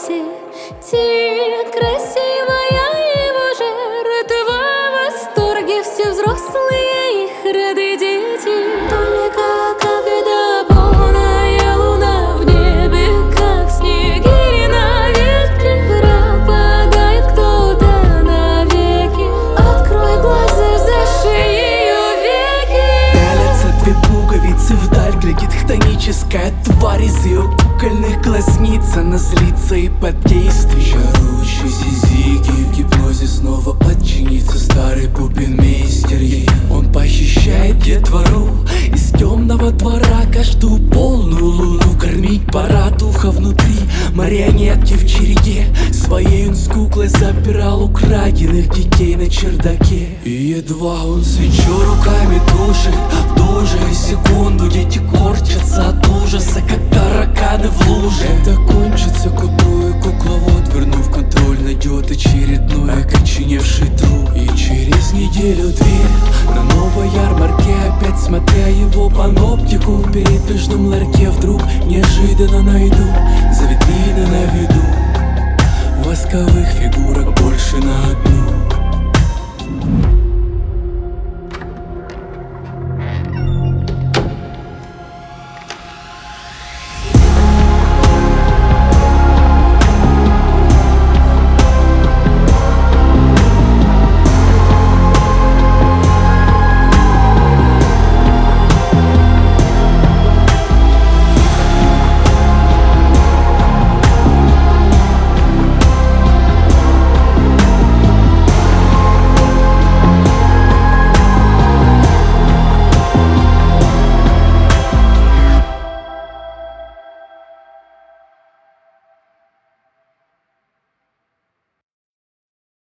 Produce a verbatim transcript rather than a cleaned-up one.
все те красивая его жертва. В восторге все взрослые, их рады дети. Только когда полная луна в небе, как снеги на ветке, пропадает кто-то навеки. Открой глаза, зашей ее веки. Пялятся две пуговицы вдаль, глядит хтоническая тварь из ее кукольных глазниц. Она злится и под действием чарующей зизики в гипнозе снова подчинится старый пупенмейстер ей. Он похищает детвору из темного двора, каждую полную луну кормить пора. Духа внутри марионетки в череде своей он с куклой запирал украденных детей на чердаке. И едва он свечу руками тушит, в ту же секунду дети корчатся от ужаса, как тараканы в луже. Это кончится к утру, и кукловод, вернув контроль, найдет очередной окоченевший труп. И через неделю-две на новой ярмарке, опять смотря его паноптику, в передвижном ларьке вдруг неожиданно найду за витрины на виду восковых фигурок больше на